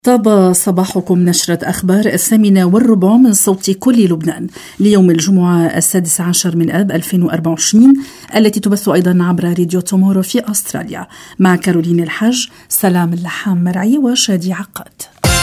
طاب صباحكم. نشرة أخبار 8:15 من صوت كل لبنان ليوم الجمعة 16 من آب 2024 التي تبث أيضا عبر راديو تومورو في أستراليا. مع كارولين الحج، سلام اللحام مرعي وشادي عقاد.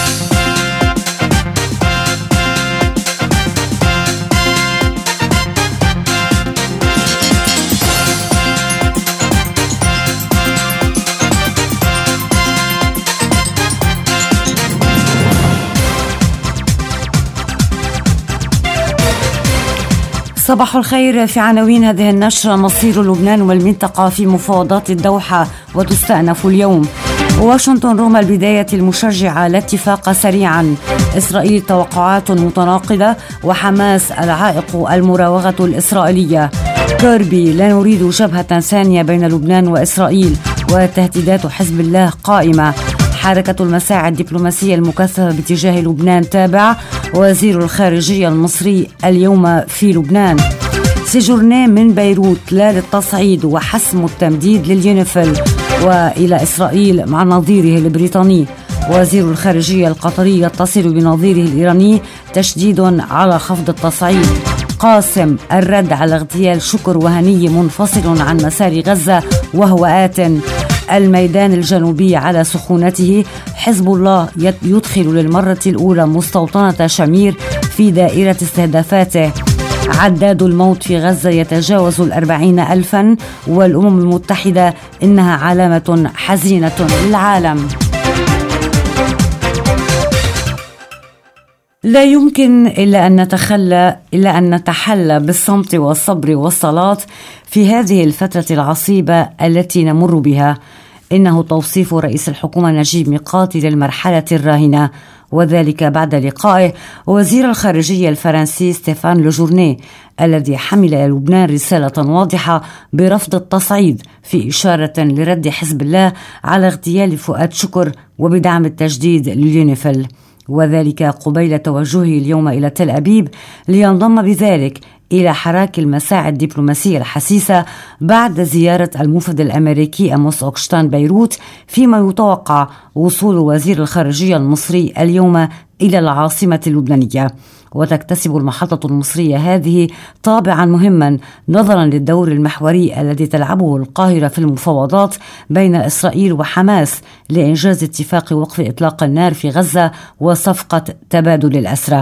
صباح الخير. في عناوين هذه النشرة: مصير لبنان والمنطقة في مفاوضات الدوحة وتستأنف اليوم. واشنطن رغم البداية المشجعة لاتفاق سريعا. إسرائيل توقعات متناقضة وحماس العائق المراوغة الإسرائيلية. كيربي: لا نريد جبهة ثانية بين لبنان وإسرائيل. وتهديدات حزب الله قائمة. حركة المساعي الدبلوماسية المكثفة باتجاه لبنان تابع. وزير الخارجية المصري اليوم في لبنان. سيجورني من بيروت لا للتصعيد وحسم التمديد لليونيفيل وإلى إسرائيل مع نظيره البريطاني. وزير الخارجية القطري يتصل بنظيره الإيراني تشديد على خفض التصعيد. قاسم: الرد على اغتيال شكر وهني منفصل عن مسار غزة وهو آت. الميدان الجنوبي على سخونته. حزب الله يدخل للمرة الأولى مستوطنة شمير في دائرة استهدافاته. عداد الموت في غزة يتجاوز 40,000 والأمم المتحدة إنها علامة حزينة للعالم. لا يمكن إلا أن نتحلى بالصمت والصبر والصلاة في هذه الفترة العصيبة التي نمر بها. إنه توصيف رئيس الحكومة نجيب ميقاتي للمرحلة الراهنة، وذلك بعد لقائه وزير الخارجية الفرنسي ستيفان لوجورني الذي حمل إلى لبنان رسالة واضحة برفض التصعيد في إشارة لرد حزب الله على اغتيال فؤاد شكر وبدعم التجديد لليونيفيل، وذلك قبيل توجهه اليوم إلى تل أبيب لينضم بذلك إلى حراك المساعي الدبلوماسية الحسيسة بعد زيارة الموفد الأمريكي أموس أوكشتان بيروت، فيما يتوقع وصول وزير الخارجية المصري اليوم إلى العاصمة اللبنانية. وتكتسب المحطة المصرية هذه طابعا مهما نظرا للدور المحوري الذي تلعبه القاهرة في المفاوضات بين إسرائيل وحماس لإنجاز اتفاق وقف إطلاق النار في غزة وصفقة تبادل الأسرى.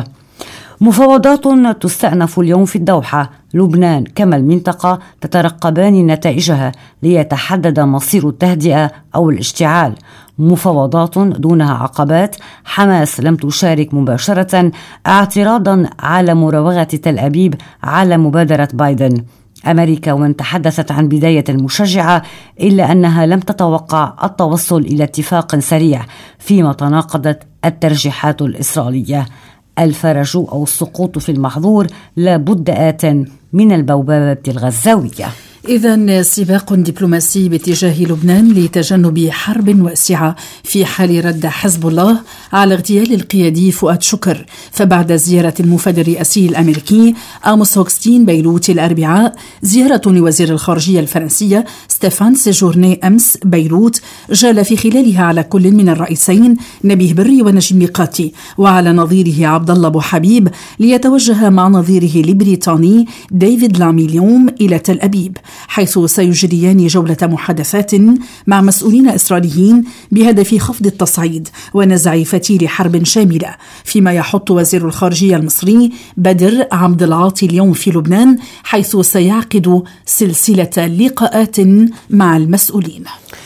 مفاوضات تستأنف اليوم في الدوحة. لبنان كما المنطقة تترقبان نتائجها ليتحدد مصير التهدئة أو الاشتعال. مفاوضات دونها عقبات. حماس لم تشارك مباشرة اعتراضا على مراوغة تل أبيب على مبادرة بايدن. أمريكا وإن تحدثت عن بداية مشجعة إلا أنها لم تتوقع التوصل إلى اتفاق سريع، فيما تناقضت الترجيحات الإسرائيلية. الفرج أو السقوط في المحظور لا بد آت من البوابة الغزاوية. إذن سباق دبلوماسي باتجاه لبنان لتجنب حرب واسعة في حال رد حزب الله على اغتيال القيادي فؤاد شكر. فبعد زيارة الموفد الرئاسي الأمريكي آموس هوكستين بيروت الأربعاء، زيارة لوزير الخارجية الفرنسية ستيفان سيجورني أمس بيروت جال في خلالها على كل من الرئيسين نبيه بري ونجيب ميقاتي وعلى نظيره عبد الله أبو حبيب، ليتوجه مع نظيره البريطاني ديفيد لامي اليوم إلى تل أبيب، حيث سيجريان جولة محادثات مع مسؤولين إسرائيليين بهدف خفض التصعيد ونزع فتيل حرب شاملة. فيما يحط وزير الخارجية المصري بدر عبد العاطي اليوم في لبنان، حيث سيعقد سلسلة لقاءات مع المسؤولين.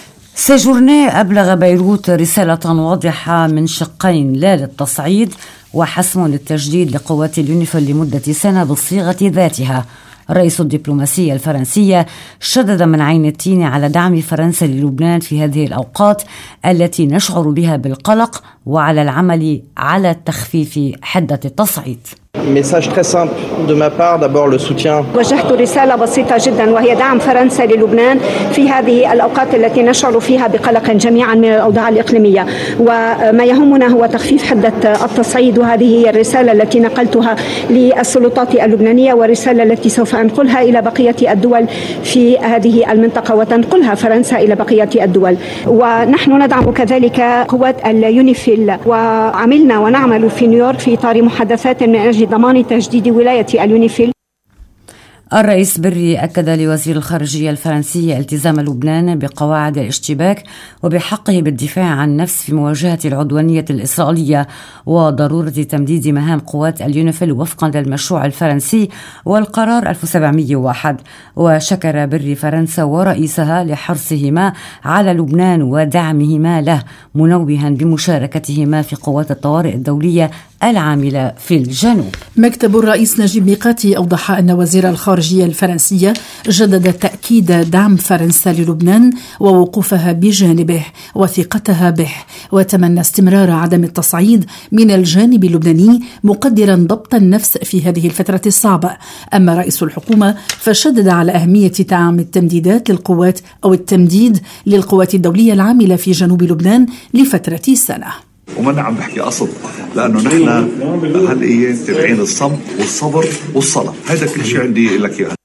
سيجورني أبلغ بيروت رسالة واضحة من شقين: لا للتصعيد وحسم للتجديد لقوات اليونيفيل لمدة سنة بالصيغة ذاتها. رئيس الدبلوماسية الفرنسية شدد من عين التين على دعم فرنسا للبنان في هذه الأوقات التي نشعر بها بالقلق، وعلى العمل على تخفيف حدة التصعيد. Message très simple de ma part, d'abord le soutien. وجهت رسالة بسيطة جدا وهي دعم فرنسا للبنان في هذه الأوقات التي نشعر فيها بقلق جميعا من الأوضاع الإقليمية، وما يهمنا هو تخفيف حدة التصعيد، وهذه هي الرسالة التي نقلتها للسلطات اللبنانية ورسالة التي سوف أنقلها إلى بقية الدول في هذه المنطقة وتنقلها فرنسا إلى بقية الدول. ونحن ندعم كذلك قوات اليونيفيل اليونيفيل، وعملنا ونعمل في نيويورك في إطار محادثات من أجل ضمان تجديد ولاية اليونيفيل. الرئيس بري أكد لوزير الخارجية الفرنسي التزام لبنان بقواعد الاشتباك وبحقه بالدفاع عن النفس في مواجهة العدوانية الإسرائيلية وضرورة تمديد مهام قوات اليونيفيل وفقا للمشروع الفرنسي والقرار 1701. وشكر بري فرنسا ورئيسها لحرصهما على لبنان ودعمهما له، منوها بمشاركتهما في قوات الطوارئ الدولية العاملة في الجنوب. مكتب الرئيس نجيب ميقاتي أوضح أن وزير الخارجية الفرنسية جدد تأكيد دعم فرنسا للبنان ووقوفها بجانبه وثقتها به، وتمنى استمرار عدم التصعيد من الجانب اللبناني، مقدرا ضبط النفس في هذه الفترة الصعبة. أما رئيس الحكومة فشدد على أهمية دعم التمديدات للقوات أو التمديد للقوات الدولية العاملة في جنوب لبنان لفترة سنة. وما عم بحكي قصد، لأنه نحن هالأيام تابعين الصمت والصبر والصلاة. هذا كل شيء عندي لك إياه.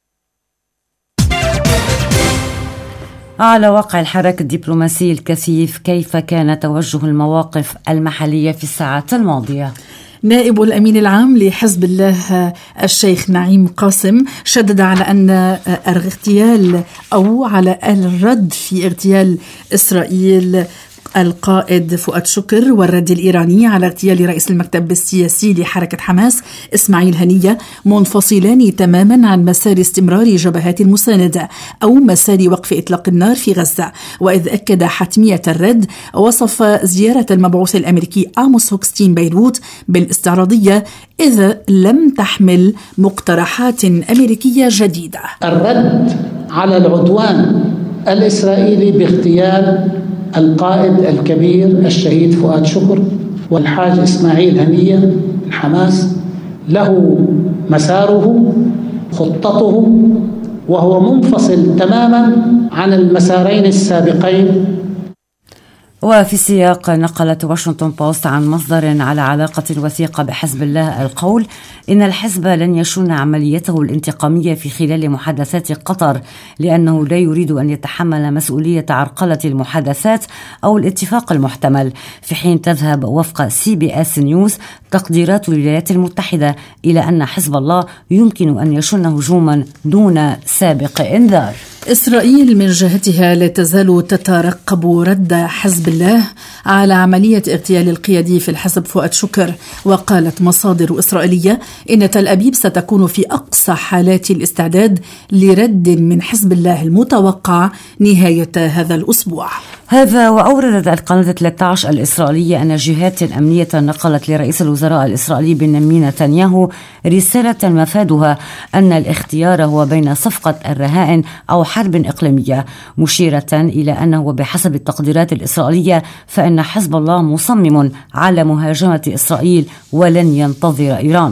على واقع الحراك الدبلوماسي الكثيف، كيف كان توجه المواقف المحلية في الساعات الماضية؟ نائب الأمين العام لحزب الله الشيخ نعيم قاسم شدد على أن اغتيال أو على الرد في اغتيال إسرائيل القائد فؤاد شكر والرد الإيراني على اغتيال رئيس المكتب السياسي لحركة حماس إسماعيل هنية منفصلان تماما عن مسار استمرار جبهات المساندة أو مسار وقف إطلاق النار في غزة. وإذ أكد حتمية الرد، وصف زيارة المبعوث الأمريكي آموس هوكستين بيروت بالاستعراضية إذا لم تحمل مقترحات أمريكية جديدة. الرد على العدوان الإسرائيلي باغتيال القائد الكبير الشهيد فؤاد شكر والحاج إسماعيل هنية من حماس له مساره، خطته، وهو منفصل تماما عن المسارين السابقين. وفي سياق، نقلت واشنطن بوست عن مصدر على علاقة وثيقة بحزب الله القول إن الحزب لن يشن عمليته الانتقامية في خلال محادثات قطر، لأنه لا يريد أن يتحمل مسؤولية عرقلة المحادثات أو الاتفاق المحتمل. في حين تذهب وفق CBS نيوز تقديرات الولايات المتحدة إلى أن حزب الله يمكن أن يشن هجوما دون سابق إنذار. إسرائيل من جهتها لا تزال تترقب رد حزب الله على عملية اغتيال القيادي في الحزب فؤاد شكر. وقالت مصادر إسرائيلية إن تل أبيب ستكون في أقصى حالات الاستعداد لرد من حزب الله المتوقع نهاية هذا الأسبوع. هذا وأوردت القناة 13 الإسرائيلية أن جهات أمنية نقلت لرئيس الوزراء الإسرائيلي بنيامين نتنياهو رسالة مفادها أن الاختيار هو بين صفقة الرهائن أو حرب إقليمية، مشيرة إلى أنه بحسب التقديرات الإسرائيلية فإن حزب الله مصمم على مهاجمة إسرائيل ولن ينتظر إيران.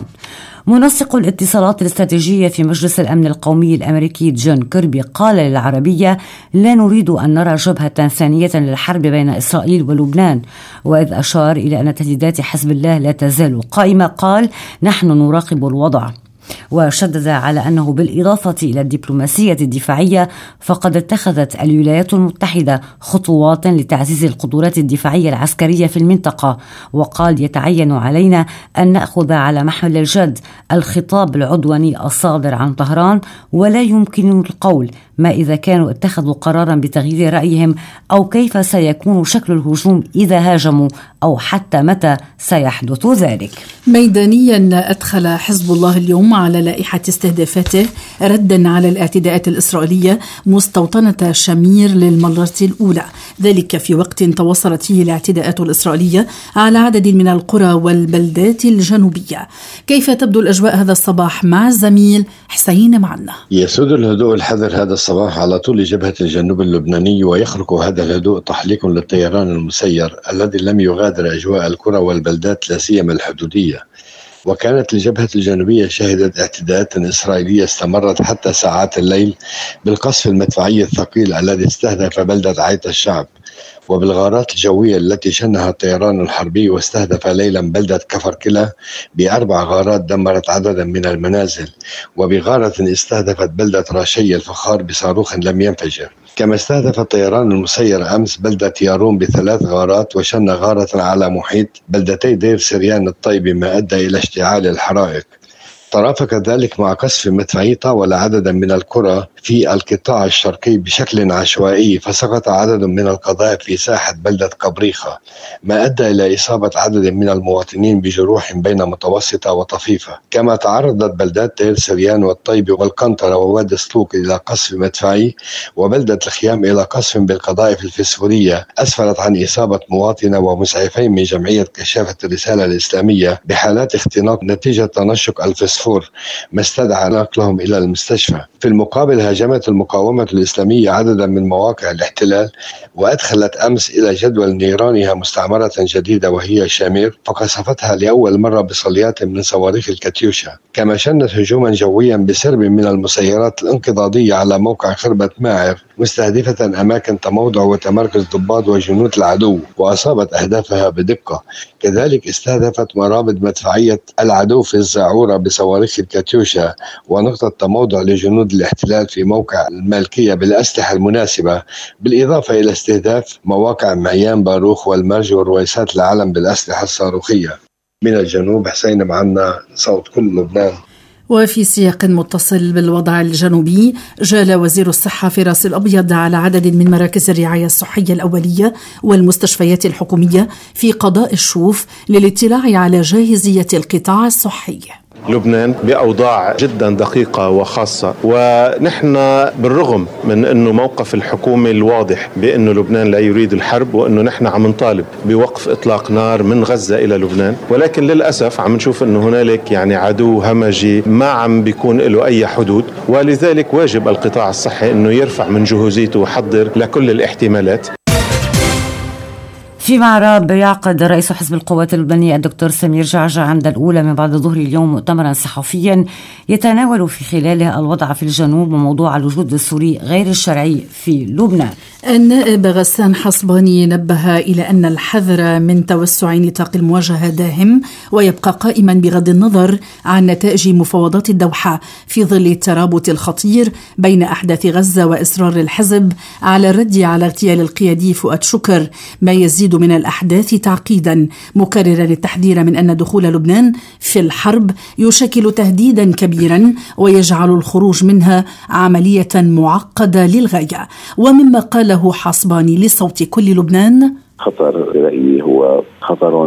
منسق الاتصالات الاستراتيجية في مجلس الأمن القومي الأمريكي جون كيربي قال للعربية: لا نريد أن نرى جبهة ثانية للحرب بين إسرائيل ولبنان. وإذ أشار إلى أن تهديدات حزب الله لا تزال قائمة، قال: نحن نراقب الوضع. وشدد على أنه بالإضافة إلى الدبلوماسية الدفاعية فقد اتخذت الولايات المتحدة خطوات لتعزيز القدرات الدفاعية العسكرية في المنطقة. وقال: يتعين علينا أن نأخذ على محمل الجد الخطاب العدواني الصادر عن طهران، ولا يمكن القول ما إذا كانوا اتخذوا قرارا بتغيير رأيهم أو كيف سيكون شكل الهجوم إذا هاجموا أو حتى متى سيحدث ذلك. ميدانيا أدخل حزب الله اليوم على لائحة استهدافاته ردا على الاعتداءات الإسرائيلية مستوطنة شمير للمرة الأولى، ذلك في وقت تواصلت فيه الاعتداءات الإسرائيلية على عدد من القرى والبلدات الجنوبية. كيف تبدو الأجواء هذا الصباح مع الزميل حسين معنا؟ يسود الهدوء الحذر هذا الصباح على طول جبهة الجنوب اللبناني، ويخرق هذا الهدوء تحليق للطيران المسير الذي لم يغادر أجواء القرى والبلدات لا سيما الحدودية. وكانت الجبهة الجنوبية شهدت اعتداءات إسرائيلية استمرت حتى ساعات الليل بالقصف المدفعي الثقيل الذي استهدف بلدة عيط الشعب، وبالغارات الجوية التي شنها الطيران الحربي واستهدف ليلا بلدة كفر كلا ب4 غارات دمرت عددا من المنازل، وبغارة استهدفت بلدة راشي الفخار بصاروخ لم ينفجر. كما استهدف الطيران المسير أمس بلدة يارون ب3 غارات، وشن غارة على محيط بلدتي دير سريان الطيبة ما أدى إلى اشتعال الحرائق. ترافق ذلك مع قصف مدفعي طاول عددا من القرى في القطاع الشرقي بشكل عشوائي، فسقط عدد من القذائف في ساحة بلدة قبريخة ما أدى إلى إصابة عدد من المواطنين بجروح بين متوسطة وطفيفة. كما تعرضت بلدات دير سريان والطيبة والقنطرة ووادي سلوك إلى قصف مدفعي، وبلدة الخيام إلى قصف بالقذائف الفسفورية أسفرت عن إصابة مواطنة ومسعفين من جمعية كشافة الرسالة الإسلامية بحالات اختناق نتيجة تنشق الفسفور ما استدعى نقلهم إلى المستشفى. في المقابل هاجمت المقاومة الإسلامية عددا من مواقع الاحتلال، وأدخلت أمس إلى جدول نيرانها مستعمرة جديدة وهي شامير، فقصفتها لأول مرة بصليات من صواريخ الكاتيوشا. كما شنت هجوما جويا بسرب من المسيرات الانقضاضية على موقع خربة ماعر، مستهدفة أماكن تموضع وتمركز ضباط وجنود العدو، وأصابت أهدافها بدقة. كذلك استهدفت مرابط مدفعية العدو في الزاعورة بصواريخ الكاتيوشا، ونقطة تموضع لجنود الاحتلال في موقع المالكية بالأسلحة المناسبة، بالإضافة إلى استهداف مواقع معيان باروخ والمرج ورويسات العلم بالأسلحة الصاروخية. من الجنوب حسين معنا، صوت كل لبنان. وفي سياق متصل بالوضع الجنوبي، جال وزير الصحة في راس الأبيض على عدد من مراكز الرعاية الصحية الأولية والمستشفيات الحكومية في قضاء الشوف للاطلاع على جاهزية القطاع الصحي. لبنان بأوضاع جدا دقيقة وخاصة، ونحن بالرغم من أنه موقف الحكومة الواضح بأنه لبنان لا يريد الحرب، وأنه نحن عم نطالب بوقف إطلاق نار من غزة إلى لبنان، ولكن للأسف عم نشوف أنه هنالك عدو همجي ما عم بيكون له أي حدود، ولذلك واجب القطاع الصحي أنه يرفع من جهوزيته ويحضر لكل الاحتمالات. في معرض يعقد رئيس حزب القوات اللبنانية الدكتور سمير جعجع عند الأولى من بعد ظهر اليوم مؤتمرا صحفيا يتناول في خلاله الوضع في الجنوب وموضوع الوجود السوري غير الشرعي في لبنان. النائب غسان حصباني نبه إلى أن الحذر من توسع نطاق المواجهة داهم ويبقى قائما بغض النظر عن نتائج مفاوضات الدوحة في ظل الترابط الخطير بين أحداث غزة وإصرار الحزب على الرد على اغتيال القيادي فؤاد شكر، ما يزيد من الأحداث تعقيدا، مكررا التحذير من أن دخول لبنان في الحرب يشكل تهديدا كبيرا ويجعل الخروج منها عملية معقدة للغاية. ومما قاله حصباني لصوت كل لبنان: خطر برأيي هو خطر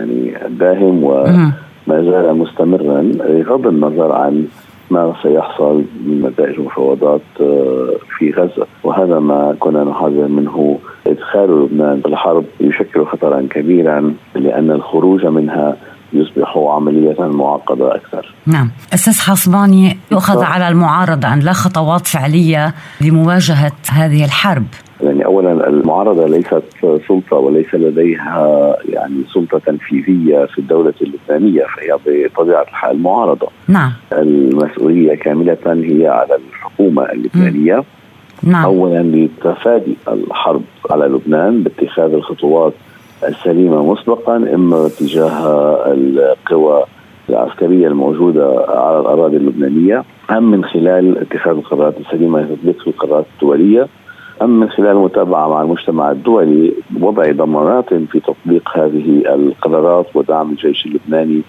داهم وما زال مستمرا بغض النظر عن ما سيحصل من نتائج مفاوضات في غزة، وهذا ما كنا نحذر منه. إدخال لبنان في الحرب يشكل خطرا كبيرا لأن الخروج منها يصبح عملية معقدة أكثر. نعم أستاذ حصباني، يؤخذ على المعارضة أن لا خطوات فعلية لمواجهة هذه الحرب. أولا المعارضة ليست سلطة وليس لديها سلطة تنفيذية في الدولة اللبنانية، فهي بطبيعة الحال معارضة. نعم. المسؤولية كاملة هي على الحكومة اللبنانية. نعم. أولا لتفادي الحرب على لبنان باتخاذ الخطوات السليمة مسبقا، إما تجاه القوى العسكرية الموجودة على الأراضي اللبنانية، أم من خلال اتخاذ القرارات السليمة لتطبيق القرارات الدولية، أم من خلال المتابعة مع المجتمع الدولي، وضع ضمانات في تطبيق هذه القرارات ودعم الجيش اللبناني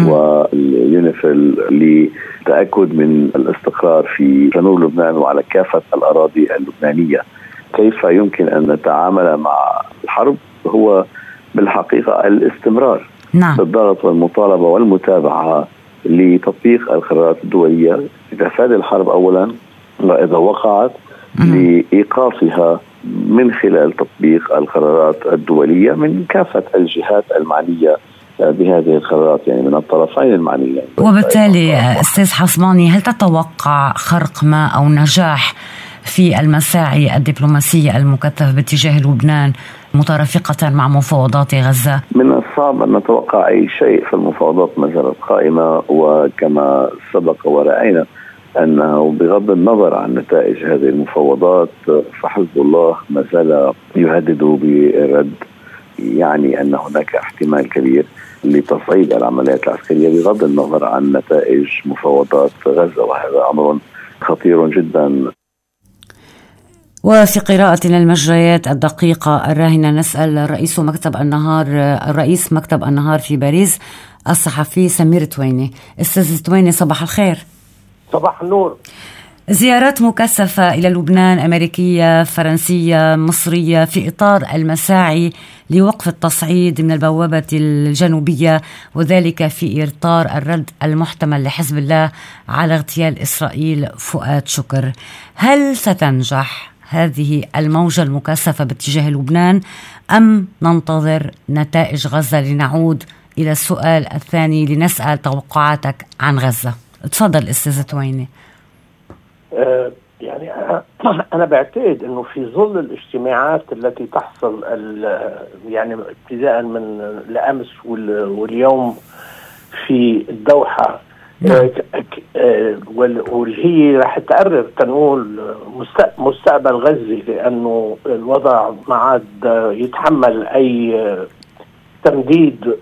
واليونيفيل لتأكد من الاستقرار في جنوب لبنان وعلى كافة الأراضي اللبنانية. كيف يمكن أن نتعامل مع الحرب؟ هو بالحقيقة الاستمرار في الضغط والمطالبة والمتابعة لتطبيق القرارات الدولية لتفادي الحرب أولا، وإذا وقعت لإيقافها من خلال تطبيق القرارات الدولية من كافة الجهات المعنية بهذه القرارات، من الطرفين المعنيين. وبالتالي أستاذ حصباني، هل تتوقع خرق ما أو نجاح في المساعي الدبلوماسية المكثفة باتجاه لبنان مترافقة مع مفاوضات غزة؟ من الصعب أن نتوقع أي شيء، في المفاوضات ما زالت قائمة، وكما سبق ورأينا أنه بغض النظر عن نتائج هذه المفاوضات فحزب الله ما زال يهدد بالرد، أن هناك احتمال كبير لتصعيد العمليات العسكرية بغض النظر عن نتائج مفاوضات غزة، وهذا أمر خطير جدا. وفي قراءتنا المجريات الدقيقة الراهنة نسأل رئيس مكتب النهار في باريس الصحفي سمير تويني. أستاذ تويني صباح الخير. صباح النور. زيارات مكثفة إلى لبنان، أمريكية، فرنسية، مصرية، في إطار المساعي لوقف التصعيد من البوابة الجنوبية، وذلك في إطار الرد المحتمل لحزب الله على اغتيال إسرائيل فؤاد شكر. هل ستنجح هذه الموجة المكثفة باتجاه لبنان أم ننتظر نتائج غزة؟ لنعود إلى السؤال الثاني لنسأل توقعاتك عن غزة. تفضل أستاذ تويني. يعني أنا بعتقد أنه في ظل الاجتماعات التي تحصل يعني ابتداء من الأمس واليوم في الدوحة، واللي هي رح تقرر تنقول مستقبل غزة، لأنه الوضع ما عاد يتحمل أي تمديد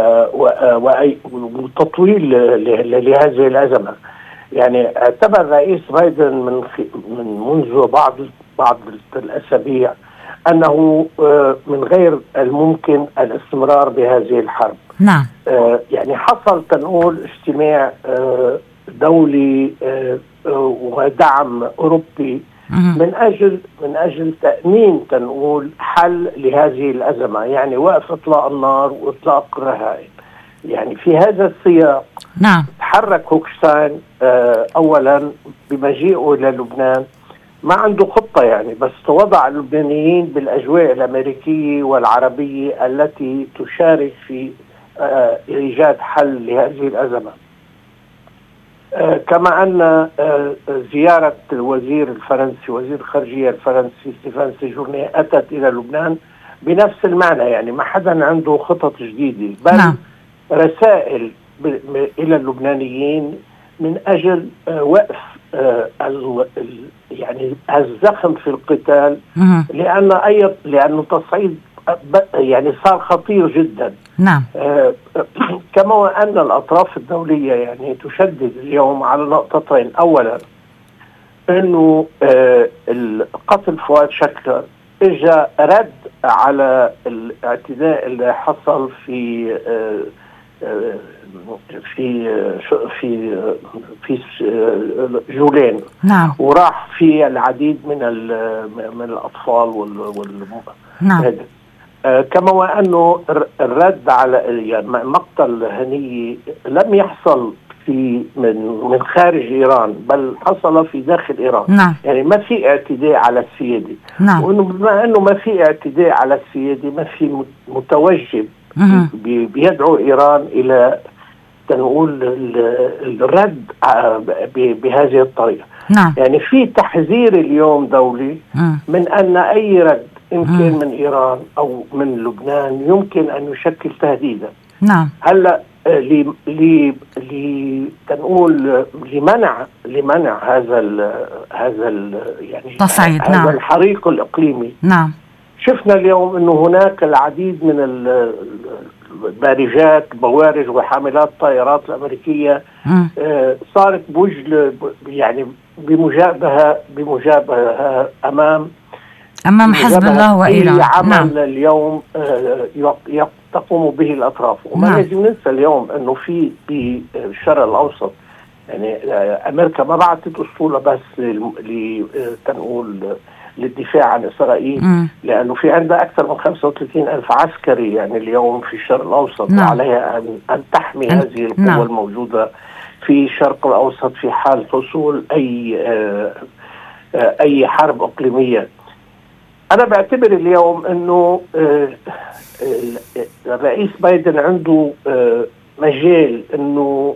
وتطويل لهذه الأزمة. يعني اعتبر الرئيس بايدن من منذ بعض الأسابيع أنه من غير الممكن الاستمرار بهذه الحرب. نعم. يعني حصل تنقول اجتماع دولي ودعم أوروبي من أجل تأمين تنقول حل لهذه الأزمة، يعني وقف إطلاق النار وإطلاق الرهائن. يعني في هذا السياق نعم تحرك هوكشتاين أولا بمجيئه إلى لبنان، ما عنده خطة يعني، بس وضع اللبنانيين بالأجواء الأمريكية والعربية التي تشارك في إيجاد حل لهذه الأزمة. كما أن زيارة الوزير الفرنسي وزير الخارجية الفرنسي ستيفان سيجورني أتت إلى لبنان بنفس المعنى، يعني ما حدا عنده خطط جديدة، بل نعم. رسائل إلى اللبنانيين من أجل وقف يعني الزخم في القتال، لأنه تصعيد يعني صار خطير جدا. نعم. كما أن الأطراف الدولية يعني تشدد اليوم على نقطتين. أولا أنه قتل فؤاد شكر إجا رد على الاعتداء اللي حصل في جولين. نعم. وراح في العديد من الأطفال نعم. كما وأنه الرد على يعني مقتل هنية لم يحصل من خارج إيران، بل حصل في داخل إيران. نعم. يعني ما في اعتداء على السيادة. نعم. وإنه بما أنه ما في اعتداء على السيادة، ما في متوجب بيدعو إيران إلى تنقول الرد بهذه الطريقة. نعم. يعني في تحذير اليوم دولي من أن أي رد إن كان من إيران أو من لبنان يمكن أن يشكل تهديدا. نعم. هلا تنقول لمنع هذا يعني تصعيد. هذا نعم. الحريق الإقليمي. نعم. شفنا اليوم أنه هناك العديد من البارجات بوارج وحاملات الطائرات الأمريكية صارت يعني بمجابهة أمام حزب الله وإيران. عمل نعم. اليوم تقوم به الأطراف. وما لازم ننسى اليوم أنه في الشرق الأوسط يعني أمريكا ما بعتت أسطولة بس تنقول للدفاع عن إسرائيل، لأنه في عندها أكثر من 35,000 عسكري يعني اليوم في الشرق الأوسط. نعم. وعليها أن تحمي هذه القوة. نعم. الموجودة في الشرق الأوسط في حال حصول أي حرب إقليمية. أنا بعتبر اليوم أنه الرئيس بايدن عنده مجال أنه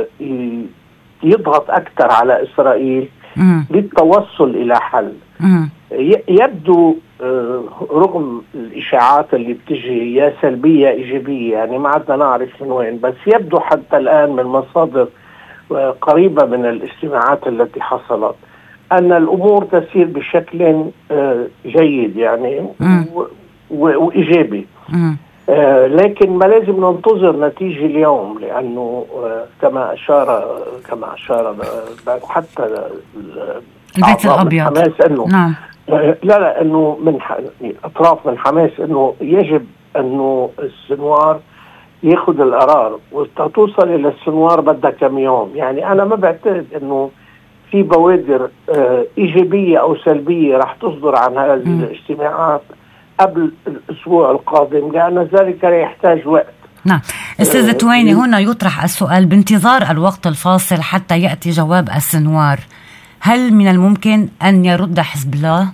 يضغط أكثر على إسرائيل للتوصل إلى حل. يبدو رغم الإشاعات اللي بتجي يا سلبية إيجابية، يعني ما عدنا نعرف من وين، بس يبدو حتى الآن من مصادر قريبة من الاجتماعات التي حصلت أن الأمور تسير بشكل جيد يعني وإيجابي. لكن ما لازم ننتظر نتيجة اليوم، لأنه كما أشار حتى البيت الأبيض أنه نعم. لا انه من اطراف من حماس انه يجب انه السنوار ياخذ القرار، وتوصل الى السنوار بدها كم يوم. يعني انا ما بعتقد انه في بوادر ايجابيه او سلبيه رح تصدر عن هذه الاجتماعات قبل الاسبوع القادم، لان ذلك يحتاج وقت. نعم أستاذ تويني، هنا يطرح السؤال: بانتظار الوقت الفاصل حتى يأتي جواب السنوار، هل من الممكن أن يرد حزب الله؟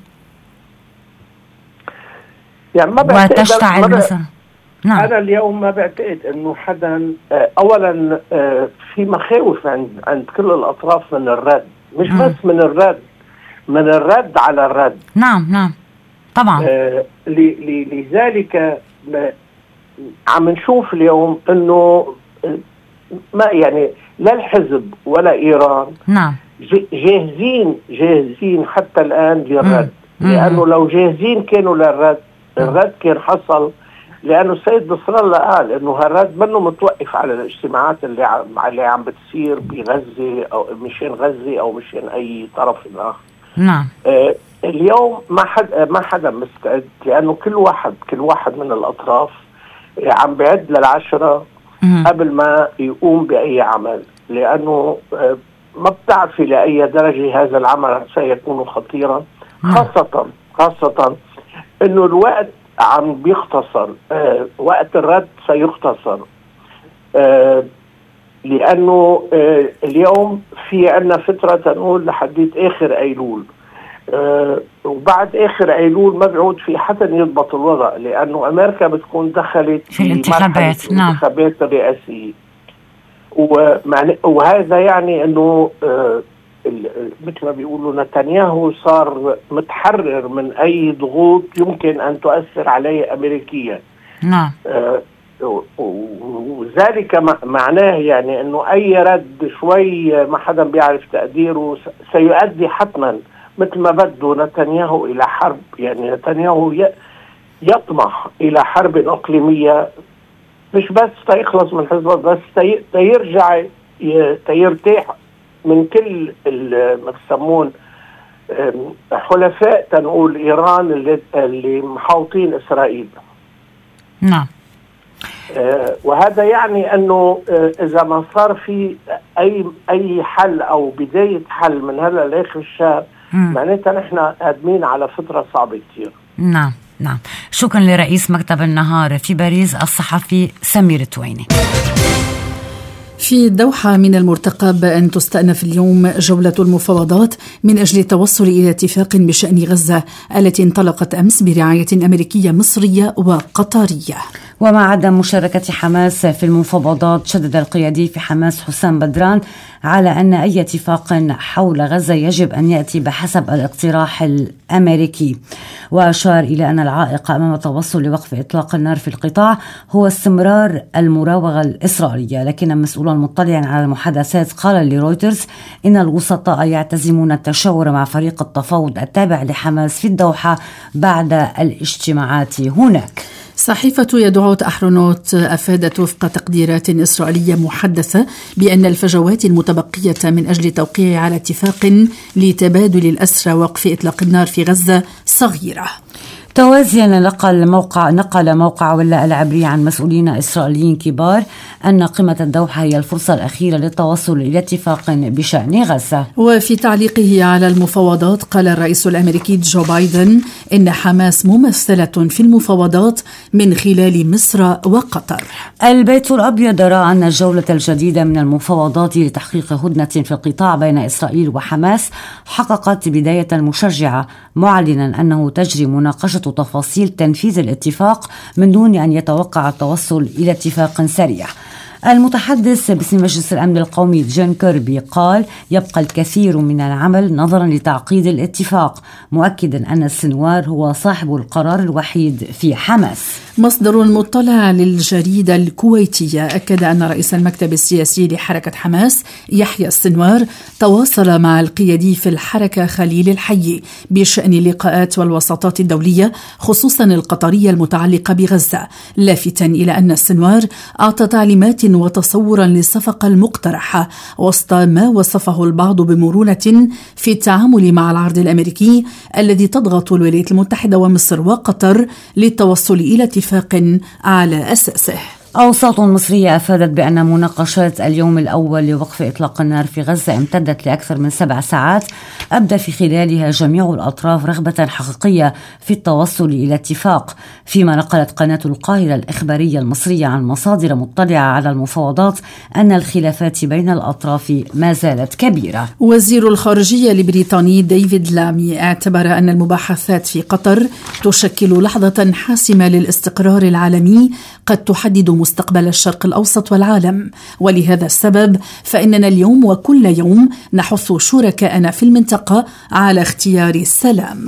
يعني ما وتشتعل مثلا؟ نعم. أنا اليوم ما بعتقد أنه حدا أولا في مخاوف عند كل الأطراف من الرد، مش بس من الرد على الرد. نعم طبعا. لذلك عم نشوف اليوم أنه ما يعني لا الحزب ولا إيران نعم جاهزين حتى الآن للرد. لأنه لو جاهزين كانوا للرد، الرد كان حصل، لأنه السيد نصر الله قال إنه هالرد منه متوقف على الاجتماعات اللي عم بتصير بغزة أو مشان غزة أو مشان أي طرف آخر. نعم. اليوم ما حدا مستعد، لأنه كل واحد من الأطراف عم بيعد للعشرة قبل ما يقوم بأي عمل، لأنه ما بتعرفي لأي درجة هذا العمل سيكون خطيرا، خاصة إنه الوقت عم بيختصر، وقت الرد سيختصر، لأنه اليوم في عنا فترة نقول لحديت آخر أيلول، وبعد آخر أيلول ما بيعود في حتى يضبط الوضع، لأنه أمريكا بتكون دخلت في الانتخابات الرئاسية، وهذا يعني أنه مثل ما بيقولوا نتنياهو صار متحرر من أي ضغوط يمكن أن تؤثر عليه أمريكيا. نعم. وذلك معناه يعني أنه أي رد شوي ما حدا بيعرف تقديره سيؤدي حتما مثل ما بده نتنياهو إلى حرب. يعني نتنياهو يطمح إلى حرب إقليمية، مش بس تيخلص من حزب الله، بس تيرجع تيرتاح من كل ما يسمون حلفاء تنقول إيران اللي محاوطين إسرائيل. نعم. وهذا يعني أنه إذا ما صار في أي حل أو بداية حل من هلا لآخر الشهر، معناتها نحن قادمين على فترة صعبة كتير. نعم. شكرا لرئيس مكتب النهار في باريس الصحفي سمير تويني. في الدوحة من المرتقب أن تستأنف اليوم جولة المفاوضات من أجل التوصل إلى اتفاق بشأن غزة التي انطلقت أمس برعاية أمريكية مصرية وقطرية. ومع عدم مشاركة حماس في المفاوضات، شدد القيادي في حماس حسام بدران على أن أي اتفاق حول غزة يجب أن يأتي بحسب الاقتراح الأمريكي، وأشار إلى أن العائق أمام التوصل لوقف إطلاق النار في القطاع هو استمرار المراوغة الإسرائيلية. لكن مسؤولا مطلعا على المحادثات قال لرويترز إن الوسطاء يعتزمون التشاور مع فريق التفاوض التابع لحماس في الدوحة بعد الاجتماعات هناك. صحيفة يدعوت أحرونوت أفادت وفق تقديرات إسرائيلية محدثة بأن الفجوات المتبقية من أجل توقيع على اتفاق لتبادل الأسرى ووقف إطلاق النار في غزة صغيرة. توازيا نقل موقع ولاء العبري عن مسؤولين إسرائيليين كبار أن قمة الدوحة هي الفرصة الأخيرة للتوصل إلى اتفاق بشأن غزة. وفي تعليقه على المفاوضات قال الرئيس الأمريكي جو بايدن إن حماس ممثلة في المفاوضات من خلال مصر وقطر. البيت الأبيض رأى أن الجولة الجديدة من المفاوضات لتحقيق هدنة في القطاع بين إسرائيل وحماس حققت بداية مشجعة، معلنا أنه تجري مناقشة تفاصيل تنفيذ الاتفاق من دون أن يتوقع التوصل إلى اتفاق سريع. المتحدث باسم مجلس الأمن القومي جون كيربي قال يبقى الكثير من العمل نظرا لتعقيد الاتفاق، مؤكدا أن السنوار هو صاحب القرار الوحيد في حماس. مصدر مطلع للجريدة الكويتية أكد أن رئيس المكتب السياسي لحركة حماس يحيى السنوار تواصل مع القيادي في الحركة خليل الحي بشأن اللقاءات والوساطات الدولية خصوصا القطرية المتعلقة بغزة، لافتا إلى أن السنوار أعطى تعليمات وتصورا للصفقة المقترحة وسط ما وصفه البعض بمرونة في التعامل مع العرض الأمريكي الذي تضغط الولايات المتحدة ومصر وقطر للتوصل إلى اتفاق على أساسه. أوساط مصرية أفادت بأن مناقشات اليوم الأول لوقف إطلاق النار في غزة امتدت لأكثر من 7 ساعات، أبدى في خلالها جميع الأطراف رغبة حقيقية في التوصل إلى اتفاق، فيما نقلت قناة القاهرة الإخبارية المصرية عن مصادر مطلعة على المفاوضات أن الخلافات بين الأطراف ما زالت كبيرة. وزير الخارجية البريطاني ديفيد لامي اعتبر أن المباحثات في قطر تشكل لحظة حاسمة للاستقرار العالمي قد تحدد مستقبل الشرق الأوسط والعالم، ولهذا السبب فإننا اليوم وكل يوم نحث شركائنا في المنطقة على اختيار السلام.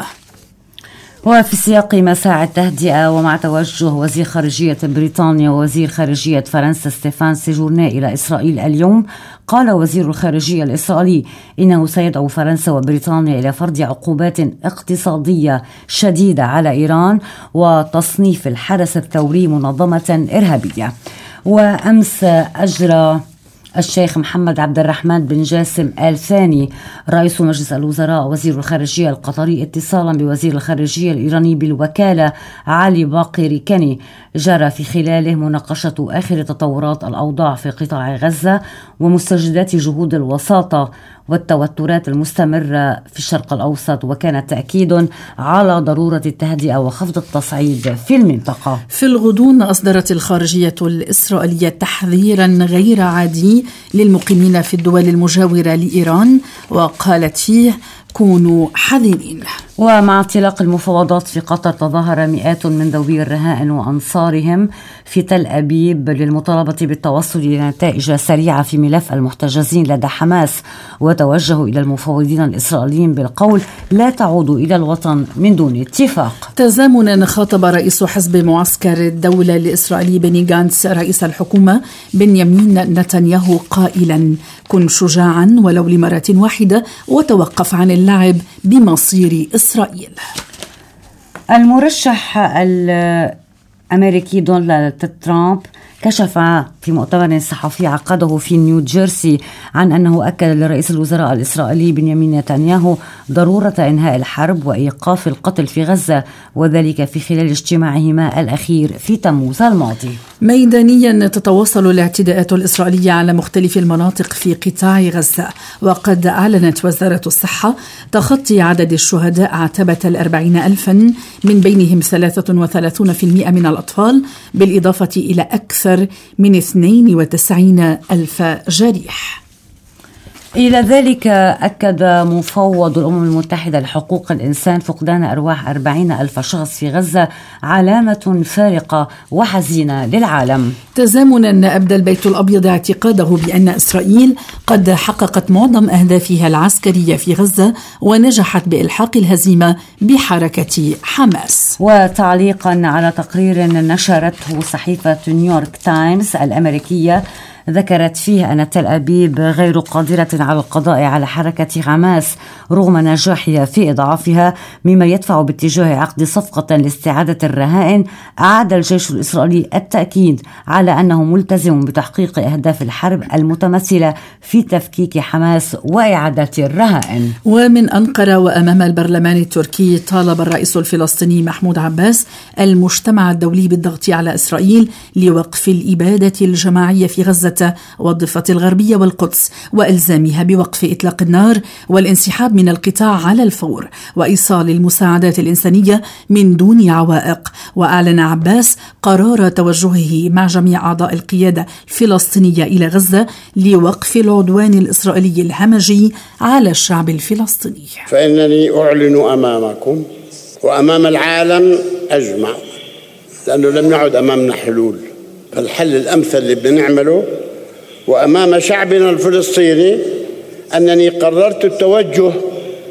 وفي سياق مساعي التهدئة ومع توجه وزير خارجية بريطانيا ووزير خارجية فرنسا ستيفان سيجورني إلى إسرائيل اليوم، قال وزير الخارجية الإسرائيلي إنه سيدعو فرنسا وبريطانيا إلى فرض عقوبات اقتصادية شديدة على إيران وتصنيف الحرس الثوري منظمة إرهابية. وأمس أجرى الشيخ محمد عبد الرحمن بن جاسم آل ثاني رئيس مجلس الوزراء وزير الخارجية القطري اتصالا بوزير الخارجية الإيراني بالوكالة علي باقر كني جرى في خلاله مناقشة آخر تطورات الأوضاع في قطاع غزة ومستجدات جهود الوساطة والتوترات المستمرة في الشرق الأوسط، وكان تأكيد على ضرورة التهدئة وخفض التصعيد في المنطقة. في الغضون أصدرت الخارجية الإسرائيلية تحذيرا غير عادي للمقيمين في الدول المجاورة لإيران، وقالت فيه كونوا حذرين. ومع انطلاق المفاوضات في قطر تظاهر مئات من ذوي الرهائن وأنصارهم في تل أبيب للمطالبة بالتوصل إلى نتائج سريعة في ملف المحتجزين لدى حماس، وتوجهوا إلى المفاوضين الإسرائيليين بالقول لا تعودوا إلى الوطن من دون اتفاق. تزامنا خاطب رئيس حزب معسكر الدولة الإسرائيلي بني غانتس رئيس الحكومة بنيامين نتنياهو قائلا كن شجاعا ولو لمرة واحدة وتوقف عن اللعب بمصير إسرائيل. المرشح الأمريكي دونالد ترامب كشف في مؤتمر صحفي عقده في نيوجيرسي عن أنه أكد لرئيس الوزراء الإسرائيلي بنيامين نتنياهو ضرورة إنهاء الحرب وإيقاف القتل في غزة، وذلك في خلال اجتماعهما الأخير في تموز الماضي. ميدانيا تتواصل الاعتداءات الإسرائيلية على مختلف المناطق في قطاع غزة، وقد أعلنت وزارة الصحة تخطي عدد الشهداء عتبة 40,000 من بينهم 33% من الأطفال، بالإضافة إلى أكثر من 92,000 جريح. إلى ذلك أكد مفوض الأمم المتحدة لحقوق الإنسان فقدان أرواح 40,000 شخص في غزة علامة فارقة وحزينة للعالم. تزامنا أبدى البيت الأبيض اعتقاده بأن إسرائيل قد حققت معظم أهدافها العسكرية في غزة ونجحت بإلحاق الهزيمة بحركة حماس. وتعليقا على تقرير نشرته صحيفة نيويورك تايمز الأمريكية ذكرت فيه أن تل أبيب غير قادرة على القضاء على حركة حماس رغم نجاحها في إضعافها، مما يدفع باتجاه عقد صفقة لاستعادة الرهائن. أعاد الجيش الإسرائيلي التأكيد على أنه ملتزم بتحقيق أهداف الحرب المتمثلة في تفكيك حماس وإعادة الرهائن. ومن أنقرة وأمام البرلمان التركي طالب الرئيس الفلسطيني محمود عباس المجتمع الدولي بالضغط على إسرائيل لوقف الإبادة الجماعية في غزة والضفة الغربية والقدس، وإلزامها بوقف إطلاق النار والانسحاب من القطاع على الفور وإيصال المساعدات الإنسانية من دون عوائق. وأعلن عباس قرار توجهه مع جميع أعضاء القيادة الفلسطينية إلى غزة لوقف العدوان الإسرائيلي الهمجي على الشعب الفلسطيني. فإنني أعلن أمامكم وأمام العالم أجمع، لأنه لم يعد أمامنا حلول، الحل الأمثل اللي بدنا نعمله وأمام شعبنا الفلسطيني أنني قررت التوجه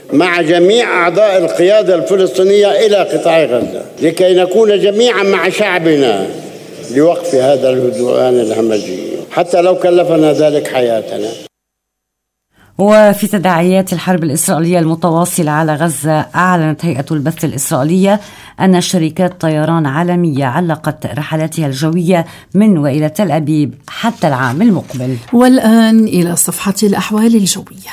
مع جميع أعضاء القيادة الفلسطينية إلى قطاع غزة لكي نكون جميعا مع شعبنا لوقف هذا الهدوءان الهمجي حتى لو كلفنا ذلك حياتنا. وفي تداعيات الحرب الإسرائيلية المتواصلة على غزة، أعلنت هيئة البث الإسرائيلية أن شركات طيران عالمية علقت رحلاتها الجوية من وإلى تل أبيب حتى العام المقبل. والآن إلى صفحة الأحوال الجوية.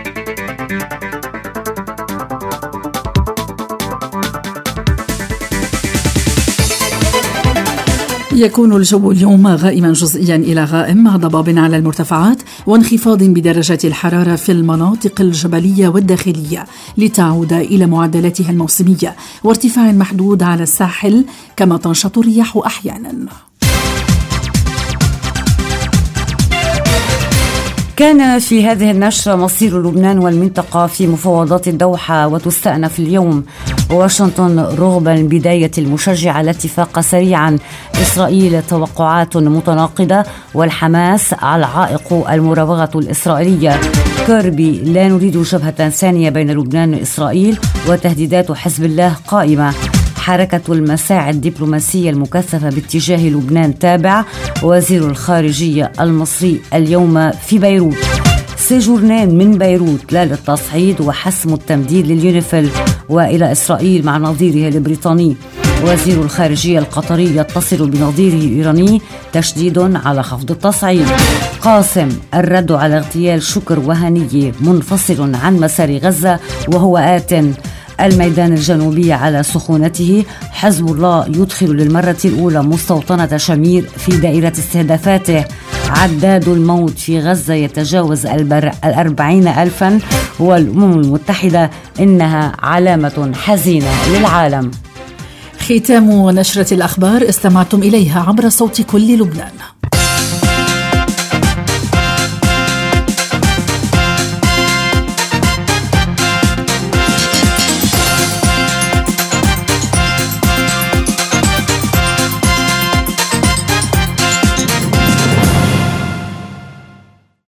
يكون الجو اليوم غائما جزئيا إلى غائم مع ضباب على المرتفعات وانخفاض بدرجات الحرارة في المناطق الجبلية والداخلية لتعود إلى معدلاتها الموسمية، وارتفاع محدود على الساحل، كما تنشط الرياح أحيانا. كان في هذه النشرة مصير لبنان والمنطقة في مفاوضات الدوحة وتستأنف اليوم. واشنطن رغبا بداية المشجعة الاتفاق سريعا، إسرائيل توقعات متناقضة، والحماس العائق المراوغة الإسرائيلية. كيربي لا نريد جبهة ثانية بين لبنان وإسرائيل، وتهديدات حزب الله قائمة. حركة المساعي الدبلوماسية المكثفة باتجاه لبنان تابع. وزير الخارجية المصري اليوم في بيروت. سيجورنان من بيروت لا للتصعيد وحسم التمديد لليونيفيل وإلى إسرائيل مع نظيره البريطاني. وزير الخارجية القطري يتصل بنظيره الإيراني تشديد على خفض التصعيد. قاسم الرد على اغتيال شكر وهنية منفصل عن مسار غزة وهو آت الميدان الجنوبي على سخونته. حزب الله يدخل للمرة الأولى مستوطنة شمير في دائرة استهدافاته. عداد الموت في غزة يتجاوز 40,000، والأمم المتحدة إنها علامة حزينة للعالم. ختام نشرة الأخبار استمعتم إليها عبر صوت كل لبنان.